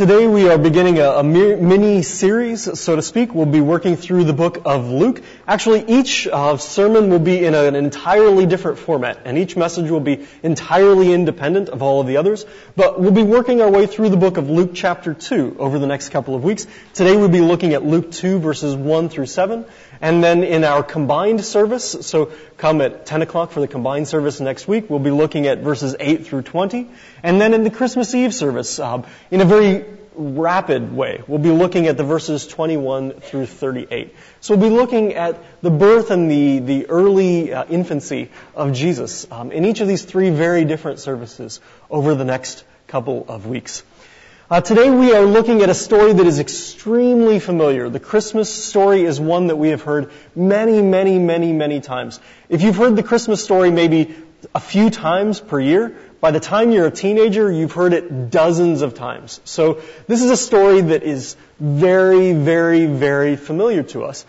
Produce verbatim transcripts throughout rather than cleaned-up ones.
Today we are beginning a, a mini-series, so to speak. We'll be working through the book of Luke. Actually, each uh, sermon will be in a, an entirely different format, and each message will be entirely independent of all of the others. But we'll be working our way through the book of Luke chapter two over the next couple of weeks. Today we'll be looking at Luke two verses one through seven. And then in our combined service, so come at ten o'clock for the combined service next week, we'll be looking at verses eight through twenty. And then in the Christmas Eve service, um, in a very rapid way, we'll be looking at the verses twenty-one through thirty-eight. So we'll be looking at the birth and the, the early uh, infancy of Jesus um, in each of these three very different services over the next couple of weeks. Uh, today we are looking at a story that is extremely familiar. The Christmas story is one that we have heard many, many, many, many times. If you've heard the Christmas story maybe a few times per year, by the time you're a teenager, you've heard it dozens of times. So this is a story that is very, very, very familiar to us.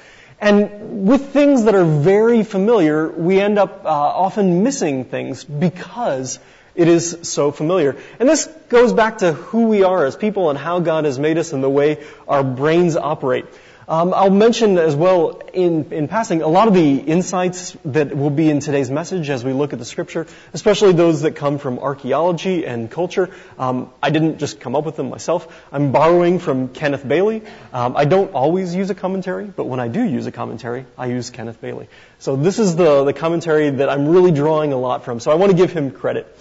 And with things that are very familiar, we end up uh, often missing things because it is so familiar. And this goes back to who we are as people and how God has made us and the way our brains operate. Um, I'll mention as well in, in passing a lot of the insights that will be in today's message as we look at the scripture, especially those that come from archaeology and culture. Um, I didn't just come up with them myself. I'm borrowing from Kenneth Bailey. Um, I don't always use a commentary, but when I do use a commentary, I use Kenneth Bailey. So this is the, the commentary that I'm really drawing a lot from. So I want to give him credit.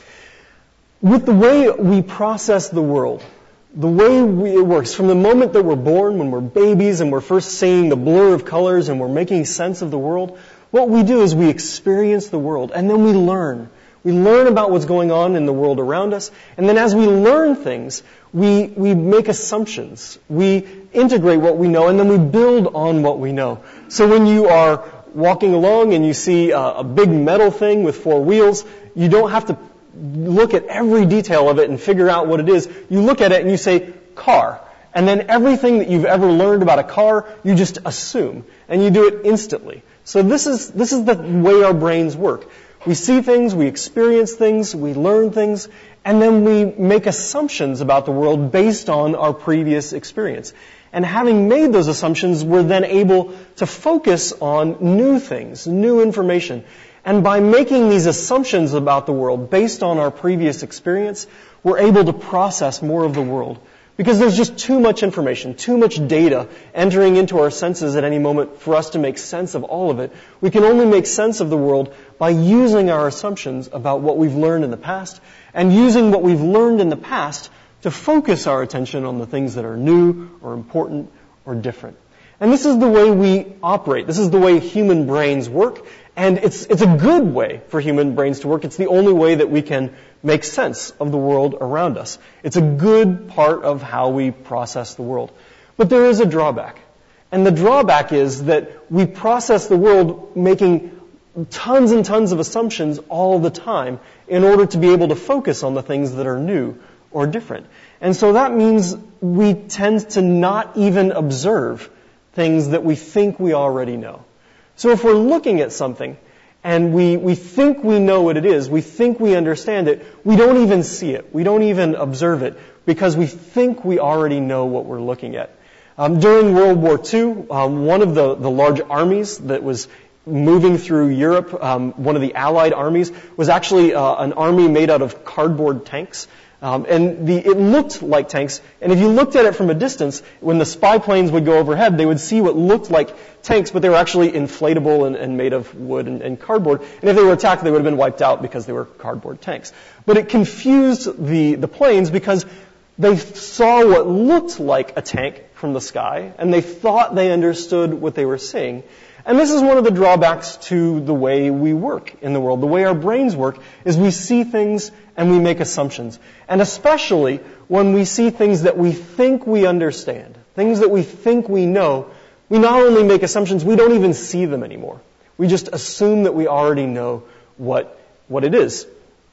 With the way we process the world, the way we, it works, from the moment that we're born, when we're babies and we're first seeing the blur of colors and we're making sense of the world, what we do is we experience the world and then we learn. We learn about what's going on in the world around us, and then as we learn things, we, we make assumptions. We integrate what we know and then we build on what we know. So when you are walking along and you see a, a big metal thing with four wheels, you don't have to look at every detail of it and figure out what it is. You look at it and you say, car. And then everything that you've ever learned about a car, you just assume. And you do it instantly. So this is, this is the way our brains work. We see things, we experience things, we learn things, and then we make assumptions about the world based on our previous experience. And having made those assumptions, we're then able to focus on new things, new information. And by making these assumptions about the world based on our previous experience, we're able to process more of the world. Because there's just too much information, too much data entering into our senses at any moment for us to make sense of all of it. We can only make sense of the world by using our assumptions about what we've learned in the past and using what we've learned in the past to focus our attention on the things that are new or important or different. And this is the way we operate. This is the way human brains work. And it's it's a good way for human brains to work. It's the only way that we can make sense of the world around us. It's a good part of how we process the world. But there is a drawback. And the drawback is that we process the world making tons and tons of assumptions all the time in order to be able to focus on the things that are new or different. And so that means we tend to not even observe things that we think we already know. So if we're looking at something and we, we think we know what it is, we think we understand it, we don't even see it. We don't even observe it because we think we already know what we're looking at. Um, during World War Two, um, one of the, the large armies that was moving through Europe, um, one of the Allied armies, was actually uh, an army made out of cardboard tanks. Um, and the, it looked like tanks, and if you looked at it from a distance, when the spy planes would go overhead, they would see what looked like tanks, but they were actually inflatable and, and made of wood and, and cardboard. And if they were attacked, they would have been wiped out because they were cardboard tanks. But it confused the, the planes because they saw what looked like a tank from the sky, and they thought they understood what they were seeing. And this is one of the drawbacks to the way we work in the world. The way our brains work is we see things and we make assumptions. And especially when we see things that we think we understand, things that we think we know, we not only make assumptions, we don't even see them anymore. We just assume that we already know what, what it is.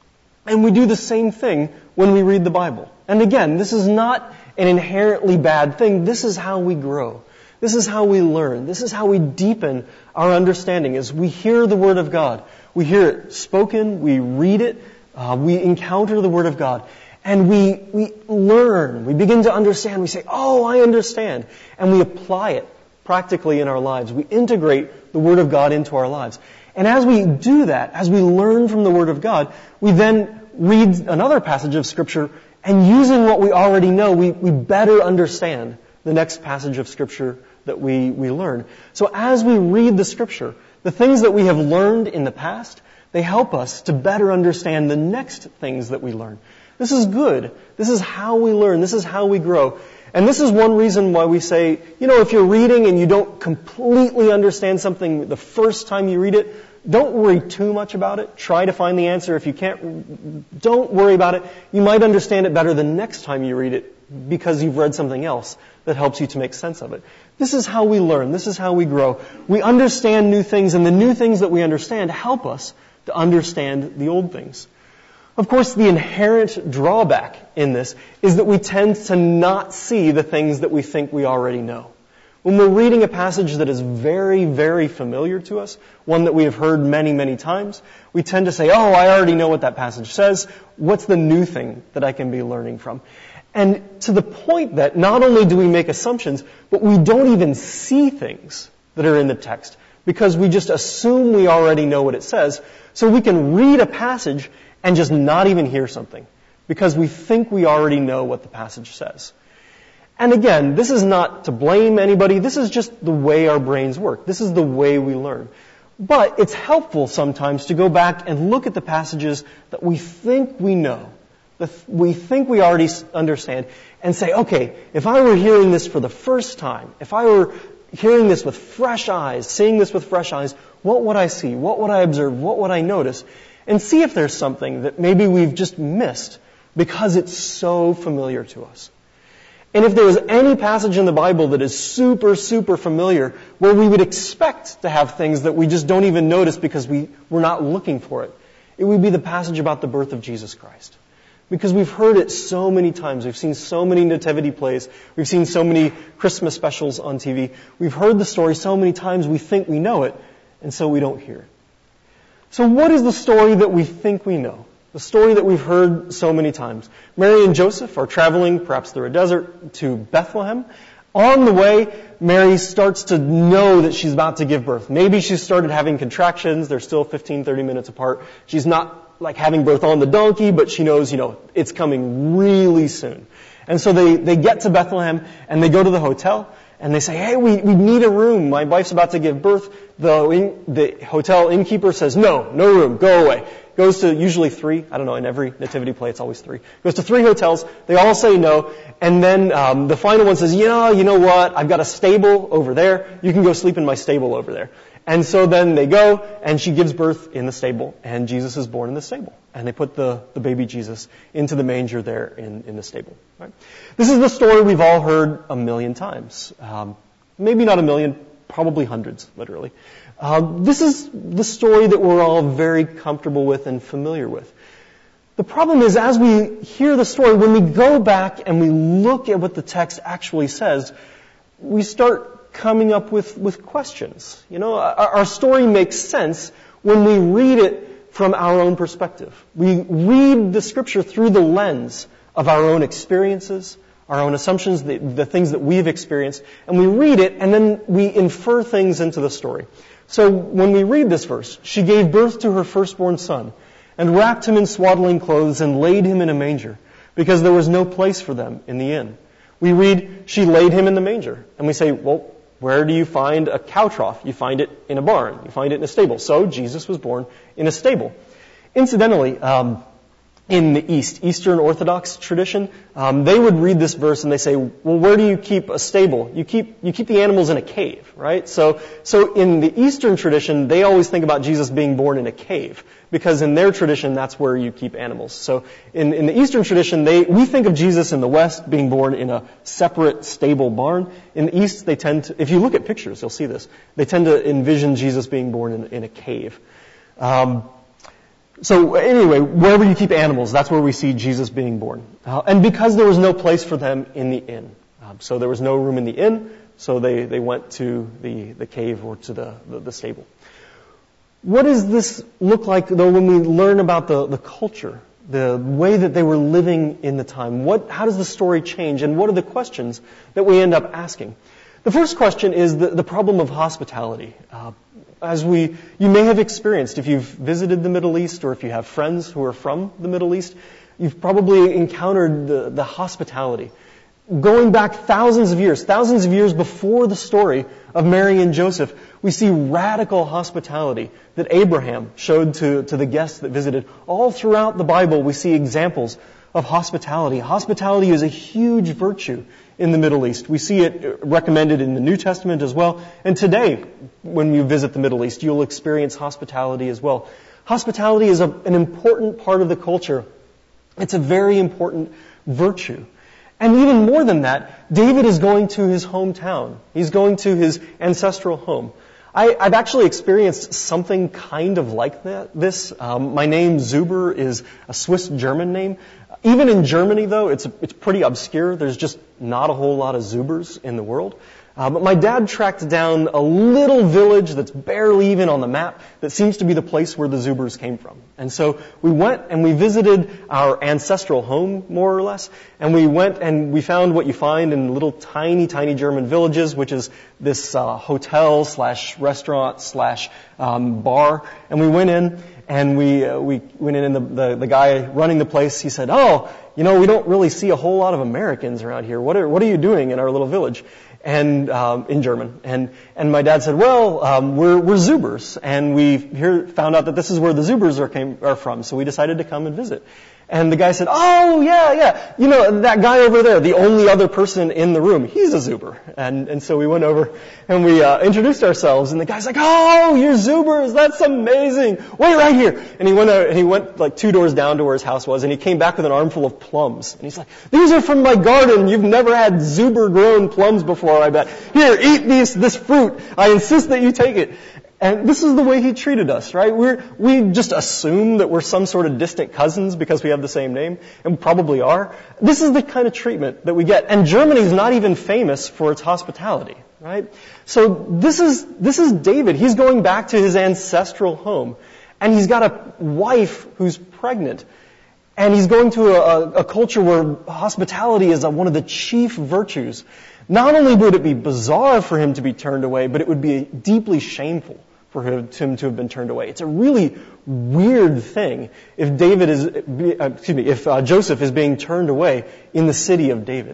And we do the same thing when we read the Bible. And again, this is not an inherently bad thing. This is how we grow. This is how we learn. This is how we deepen our understanding as we hear the Word of God. We hear it spoken, we read it, uh, we encounter the Word of God. And we, we learn, we begin to understand, we say, oh, I understand. And we apply it practically in our lives. We integrate the Word of God into our lives. And as we do that, as we learn from the Word of God, we then read another passage of Scripture, and using what we already know, we, we better understand the next passage of Scripture that we, we learn. So as we read the Scripture, the things that we have learned in the past, they help us to better understand the next things that we learn. This is good. This is how we learn. This is how we grow. And this is one reason why we say, you know, if you're reading and you don't completely understand something the first time you read it, don't worry too much about it. Try to find the answer. If you can't, don't worry about it. You might understand it better the next time you read it because you've read something else that helps you to make sense of it. This is how we learn. This is how we grow. We understand new things, and the new things that we understand help us to understand the old things. Of course, the inherent drawback in this is that we tend to not see the things that we think we already know. When we're reading a passage that is very, very familiar to us, one that we have heard many, many times, we tend to say, oh, I already know what that passage says. What's the new thing that I can be learning from? And to the point that not only do we make assumptions, but we don't even see things that are in the text because we just assume we already know what it says. So we can read a passage and just not even hear something because we think we already know what the passage says. And again, this is not to blame anybody. This is just the way our brains work. This is the way we learn. But it's helpful sometimes to go back and look at the passages that we think we know, that we think we already understand, and say, okay, if I were hearing this for the first time, if I were hearing this with fresh eyes, seeing this with fresh eyes, what would I see? What would I observe? What would I notice? And see if there's something that maybe we've just missed because it's so familiar to us. And if there was any passage in the Bible that is super, super familiar, where we would expect to have things that we just don't even notice because we, we're not looking for it, it would be the passage about the birth of Jesus Christ. Because we've heard it so many times. We've seen so many nativity plays. We've seen so many Christmas specials on T V. We've heard the story so many times we think we know it, and so we don't hear it. So what is the story that we think we know? The story that we've heard so many times. Mary and Joseph are traveling, perhaps through a desert, to Bethlehem. On the way, Mary starts to know that she's about to give birth. Maybe she's started having contractions. They're still fifteen, thirty minutes apart. She's not like having birth on the donkey, but she knows, you know, it's coming really soon. And so they, they get to Bethlehem and they go to the hotel and they say, hey, we, we need a room. My wife's about to give birth. The, in, the hotel innkeeper says, no, no room, go away. Goes to usually three. I don't know, in every nativity play it's always three. Goes to three hotels. They all say no. And then um, the final one says, yeah, you know what? I've got a stable over there. You can go sleep in my stable over there. And so then they go, and she gives birth in the stable, and Jesus is born in the stable. And they put the, the baby Jesus into the manger there in, in the stable. Right? This is the story we've all heard a million times. Um, maybe not a million, probably hundreds, literally. Uh, this is the story that we're all very comfortable with and familiar with. The problem is, as we hear the story, when we go back and we look at what the text actually says, we start coming up with, with questions. You know, our, our story makes sense when we read it from our own perspective. We read the Scripture through the lens of our own experiences, our own assumptions, the, the things that we've experienced, and we read it and then we infer things into the story. So when we read this verse, she gave birth to her firstborn son and wrapped him in swaddling clothes and laid him in a manger because there was no place for them in the inn. We read, she laid him in the manger. And we say, well, where do you find a cow trough? You find it in a barn. You find it in a stable. So Jesus was born in a stable. Incidentally, um, in the East, Eastern Orthodox tradition, um, they would read this verse and they say, well, where do you keep a stable? You keep you keep the animals in a cave, right? So so in the Eastern tradition, they always think about Jesus being born in a cave because in their tradition, that's where you keep animals. So in, in the Eastern tradition, they we think of Jesus in the West being born in a separate stable barn. In the East, they tend to, if you look at pictures, you'll see this. They tend to envision Jesus being born in, in a cave. Um, So anyway, wherever you keep animals, that's where we see Jesus being born. Uh, and because there was no place for them in the inn. Um, so there was no room in the inn, so they, they went to the, the cave or to the, the, the stable. What does this look like, though, when we learn about the, the culture the way that they were living in the time. What, how does the story change, and what are the questions that we end up asking? The first question is the, the problem of hospitality. Uh, as we, you may have experienced, if you've visited the Middle East or if you have friends who are from the Middle East, you've probably encountered the, the hospitality. Going back thousands of years, thousands of years before the story of Mary and Joseph, we see radical hospitality that Abraham showed to, to the guests that visited. All throughout the Bible, we see examples of hospitality. Hospitality is a huge virtue in the Middle East. We see it recommended in the New Testament as well. And today, when you visit the Middle East, you'll experience hospitality as well. Hospitality is a, an important part of the culture. It's a very important virtue. And even more than that, David is going to his hometown. He's going to his ancestral home. I, I've actually experienced something kind of like that. This, um, my name Zuber is a Swiss-German name. Even in Germany, though, it's it's pretty obscure. There's just not a whole lot of Zubers in the world. Uh, but my dad tracked down a little village that's barely even on the map that seems to be the place where the Zubers came from. And so we went and we visited our ancestral home, more or less, and we went and we found what you find in little tiny, tiny German villages, which is this uh, hotel slash restaurant slash um, bar. And we went in and we uh, we went in and the, the, the guy running the place, he said, "Oh, you know, we don't really see a whole lot of Americans around here. What are, what are you doing in our little village?" And um, in German, and and my dad said, "Well, um, we're we're Zubers, and we here found out that this is where the Zubers are came are from, so we decided to come and visit." And the guy said, "Oh yeah, yeah, you know that guy over there, the only other person in the room, he's a Zuber." And and so we went over and we uh, introduced ourselves, and the guy's like, "Oh, you're Zubers, that's amazing. Wait right here." And he went out, and he went like two doors down to where his house was, and he came back with an armful of plums, and he's like, "These are from my garden. You've never had Zuber grown plums before, I bet. Here, eat these this fruit. I insist that you take it." And this is the way he treated us, right? We're, we just assume that we're some sort of distant cousins because we have the same name, and we probably are. This is the kind of treatment that we get. And Germany is not even famous for its hospitality, right? So this is, this is David. He's going back to his ancestral home, and he's got a wife who's pregnant. And he's going to a, a culture where hospitality is a, one of the chief virtues. Not only would it be bizarre for him to be turned away, but it would be deeply shameful for him to have been turned away. It's a really weird thing if David is, excuse me, if uh, Joseph is being turned away in the city of David.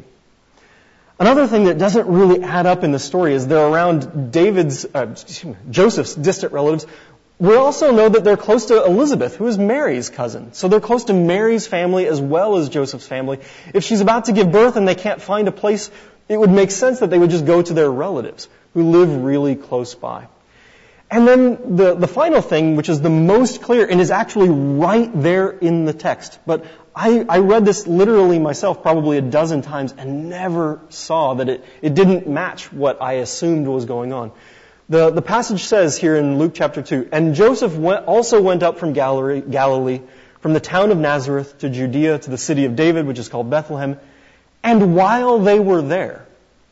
Another thing that doesn't really add up in the story is they're around David's, uh, excuse me, Joseph's distant relatives. We also know that they're close to Elizabeth, who is Mary's cousin. So they're close to Mary's family as well as Joseph's family. If she's about to give birth and they can't find a place, it would make sense that they would just go to their relatives who live really close by. And then the, the final thing, which is the most clear and is actually right there in the text. But I, I read this literally myself probably a dozen times and never saw that it, it didn't match what I assumed was going on. The, the passage says here in Luke chapter two, "And Joseph went, also went up from Galilee, Galilee, from the town of Nazareth to Judea to the city of David, which is called Bethlehem. And while they were there,"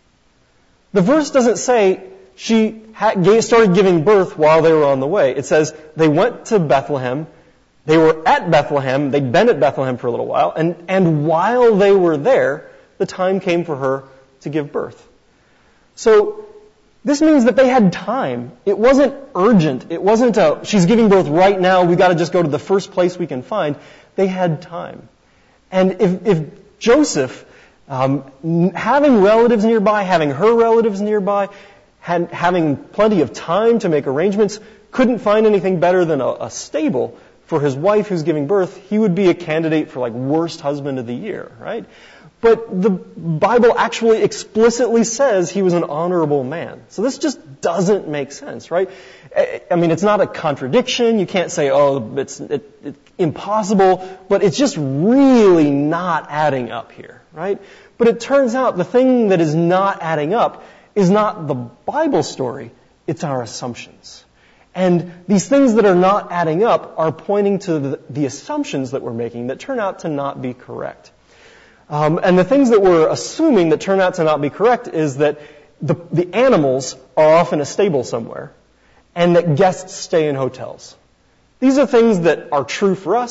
the verse doesn't say she had, started giving birth while they were on the way. It says they went to Bethlehem, they were at Bethlehem, they'd been at Bethlehem for a little while, and, and while they were there, the time came for her to give birth. So this means that they had time. It wasn't urgent. It wasn't a, she's giving birth right now, we've got to just go to the first place we can find. They had time. And if, if Joseph, um, having relatives nearby, having her relatives nearby, had, having plenty of time to make arrangements, couldn't find anything better than a, a stable for his wife who's giving birth, he would be a candidate for like worst husband of the year, right? But the Bible actually explicitly says he was an honorable man. So this just doesn't make sense, right? I mean, it's not a contradiction. You can't say, oh, it's it, it, impossible, but it's just really not adding up here, right? But it turns out the thing that is not adding up is not the Bible story, it's our assumptions. And these things that are not adding up are pointing to the, the assumptions that we're making that turn out to not be correct. Um, and the things that we're assuming that turn out to not be correct is that the, the animals are off in a stable somewhere and that guests stay in hotels. These are things that are true for us,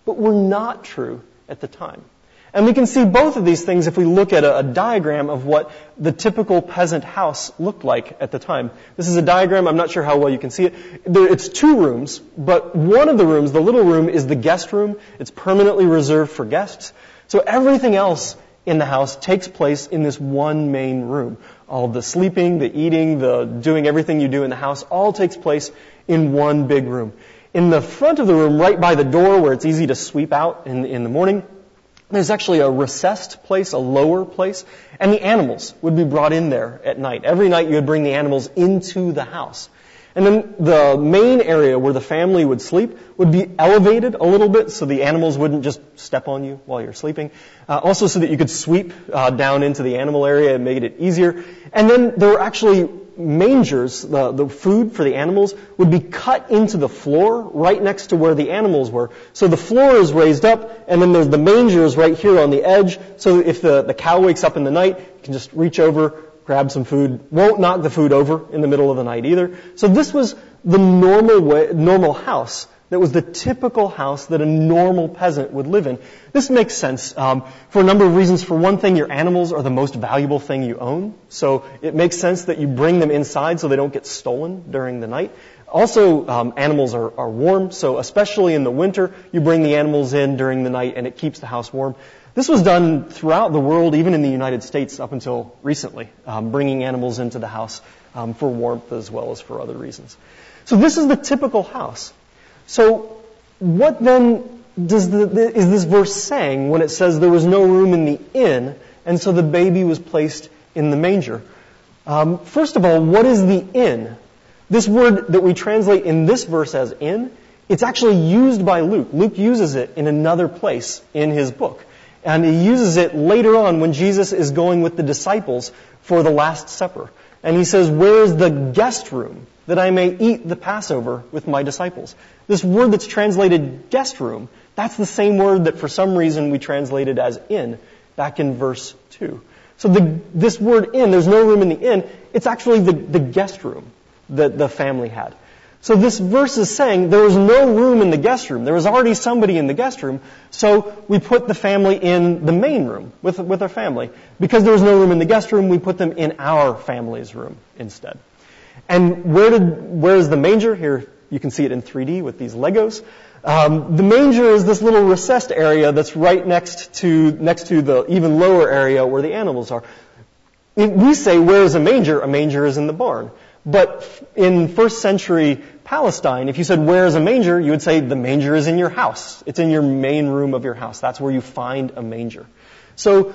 but were not true at the time. And we can see both of these things if we look at a, a diagram of what the typical peasant house looked like at the time. This is a diagram. I'm not sure how well you can see it. There, it's two rooms, but one of the rooms, the little room, is the guest room. It's permanently reserved for guests. So everything else in the house takes place in this one main room. All the sleeping, the eating, the doing everything you do in the house all takes place in one big room. In the front of the room, right by the door where it's easy to sweep out in, in the morning, there's actually a recessed place, a lower place, and the animals would be brought in there at night. Every night you would bring the animals into the house. And then the main area where the family would sleep would be elevated a little bit so the animals wouldn't just step on you while you're sleeping. Uh, also so that you could sweep uh, down into the animal area and make it easier. And then there were actually mangers, the, the food for the animals, would be cut into the floor right next to where the animals were. So the floor is raised up, and then there's the mangers right here on the edge. So if the, the cow wakes up in the night, you can just reach over, grab some food. Won't knock the food over in the middle of the night either. So this was the normal way, normal house. That was the typical house that a normal peasant would live in. This makes sense um, for a number of reasons. For one thing, your animals are the most valuable thing you own. So it makes sense that you bring them inside so they don't get stolen during the night. Also, um, animals are, are warm. So especially in the winter, you bring the animals in during the night and it keeps the house warm. This was done throughout the world, even in the United States up until recently, um, bringing animals into the house um, for warmth as well as for other reasons. So this is the typical house. So what then does the, the, is this verse saying when it says there was no room in the inn and so the baby was placed in the manger? Um, first of all, what is the inn? This word that we translate in this verse as inn, it's actually used by Luke. Luke uses it in another place in his book. And he uses it later on when Jesus is going with the disciples for the Last Supper. And he says, "Where is the guest room that I may eat the Passover with my disciples?" This word that's translated guest room, that's the same word that for some reason we translated as inn back in verse two. So the, this word inn, there's no room in the inn, it's actually the, the guest room that the family had. So this verse is saying there was no room in the guest room. There was already somebody in the guest room, so we put the family in the main room with, with our family. Because there was no room in the guest room, we put them in our family's room instead. And where did where is the manger? Here you can see it in three D with these Legos. Um, the manger is this little recessed area that's right next to next to the even lower area where the animals are. If we say, "Where is a manger?" A manger is in the barn. But in first century Palestine, if you said, "Where is a manger?" you would say, "The manger is in your house. It's in your main room of your house. That's where you find a manger." So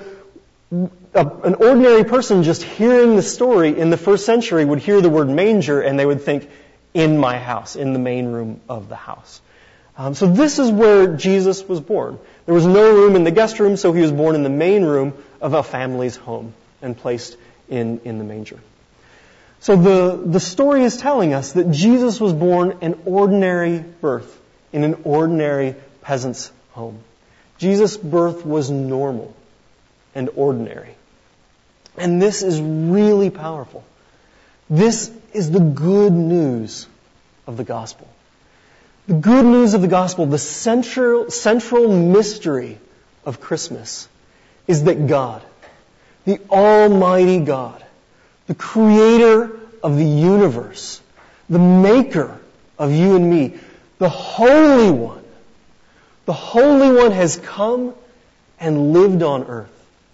a, an ordinary person just hearing the story in the first century would hear the word manger and they would think, "In my house, in the main room of the house." Um, so this is where Jesus was born. There was no room in the guest room, so he was born in the main room of a family's home and placed in, in the manger. So the, the story is telling us that Jesus was born an ordinary birth in an ordinary peasant's home. Jesus' birth was normal and ordinary. And this is really powerful. This is the good news of the gospel. The good news of the gospel, the central, central mystery of Christmas, is that God, the Almighty God, the creator of the universe, the maker of you and me, the Holy One, the Holy One has come and lived on earth.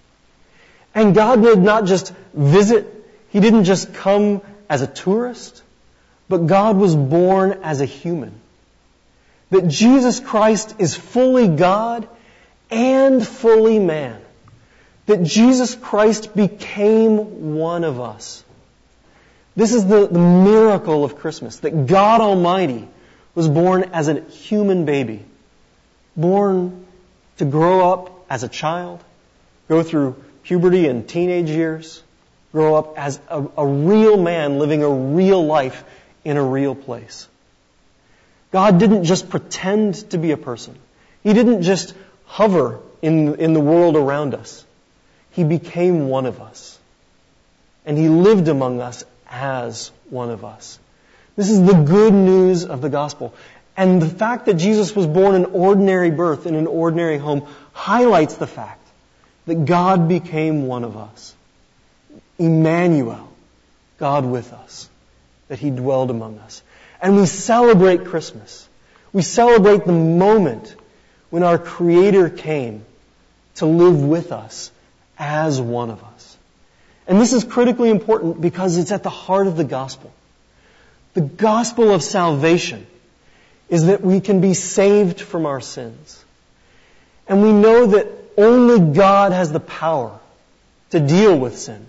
And God did not just visit, He didn't just come as a tourist, but God was born as a human. That Jesus Christ is fully God and fully man. That Jesus Christ became one of us. This is the, the miracle of Christmas, that God Almighty was born as a human baby, born to grow up as a child, go through puberty and teenage years, grow up as a, a real man living a real life in a real place. God didn't just pretend to be a person. He didn't just hover in, in the world around us. He became one of us. And He lived among us as one of us. This is the good news of the gospel. And the fact that Jesus was born an ordinary birth in an ordinary home highlights the fact that God became one of us. Emmanuel, God with us, that He dwelled among us. And we celebrate Christmas. We celebrate the moment when our Creator came to live with us as one of us. And this is critically important because it's at the heart of the gospel. The gospel of salvation is that we can be saved from our sins. And we know that only God has the power to deal with sin.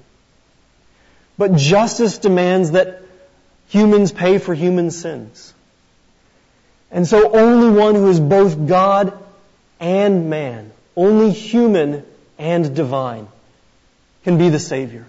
But justice demands that humans pay for human sins. And so only one who is both God and man, only human and divine, can be the Savior.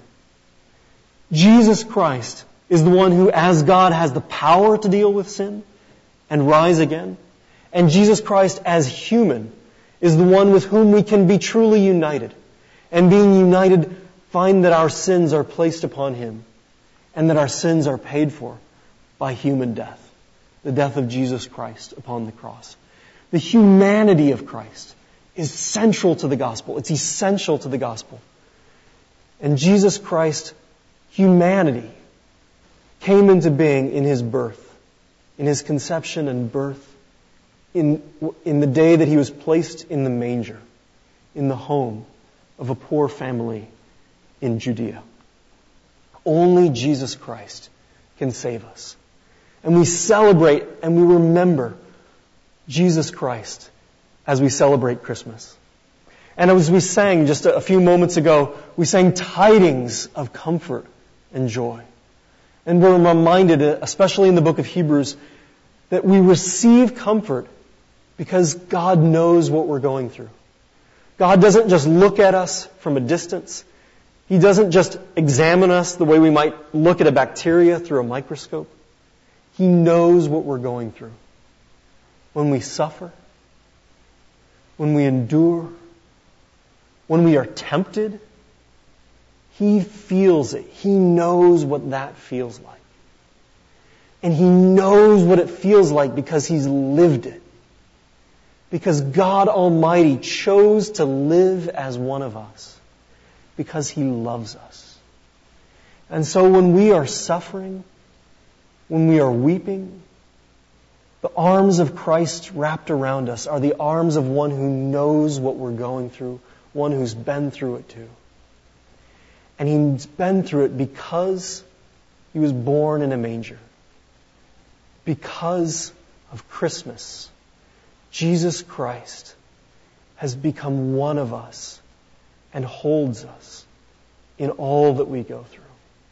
Jesus Christ is the one who, as God, has the power to deal with sin and rise again. And Jesus Christ, as human, is the one with whom we can be truly united. And being united, find that our sins are placed upon Him and that our sins are paid for by human death, the death of Jesus Christ upon the cross. The humanity of Christ is central to the gospel. It's essential to the gospel. And Jesus Christ, humanity, came into being in His birth, in His conception and birth, in, in the day that He was placed in the manger, in the home of a poor family in Judea. Only Jesus Christ can save us. And we celebrate and we remember Jesus Christ as we celebrate Christmas. And as we sang just a few moments ago, we sang tidings of comfort and joy. And we're reminded, especially in the book of Hebrews, that we receive comfort because God knows what we're going through. God doesn't just look at us from a distance. He doesn't just examine us the way we might look at a bacteria through a microscope. He knows what we're going through. When we suffer, when we endure, when we are tempted, He feels it. He knows what that feels like. And He knows what it feels like because He's lived it. Because God Almighty chose to live as one of us. Because He loves us. And so when we are suffering, when we are weeping, the arms of Christ wrapped around us are the arms of one who knows what we're going through, one who's been through it too. And He's been through it because He was born in a manger. Because of Christmas, Jesus Christ has become one of us and holds us in all that we go through.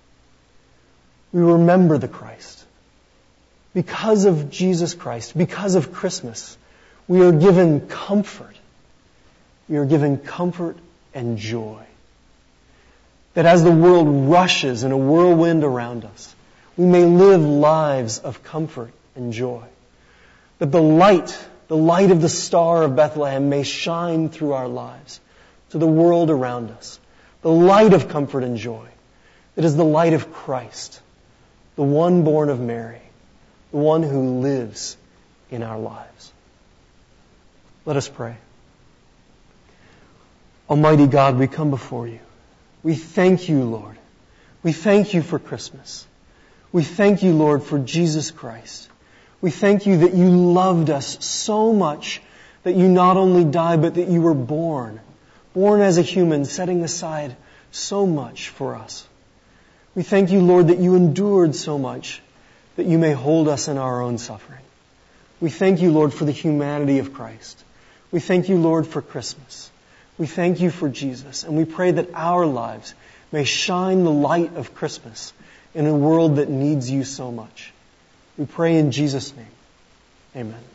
We remember the Christ. Because of Jesus Christ, because of Christmas, we are given comfort. We are given comfort and joy. That as the world rushes in a whirlwind around us, we may live lives of comfort and joy. That the light, the light of the star of Bethlehem may shine through our lives to the world around us. The light of comfort and joy. That is the light of Christ, the one born of Mary, the one who lives in our lives. Let us pray. Almighty God, we come before You. We thank You, Lord. We thank You for Christmas. We thank You, Lord, for Jesus Christ. We thank You that You loved us so much that You not only died, but that You were born. Born as a human, setting aside so much for us. We thank You, Lord, that You endured so much that You may hold us in our own suffering. We thank You, Lord, for the humanity of Christ. We thank You, Lord, for Christmas. We thank You for Jesus. And we pray that our lives may shine the light of Christmas in a world that needs You so much. We pray in Jesus' name. Amen.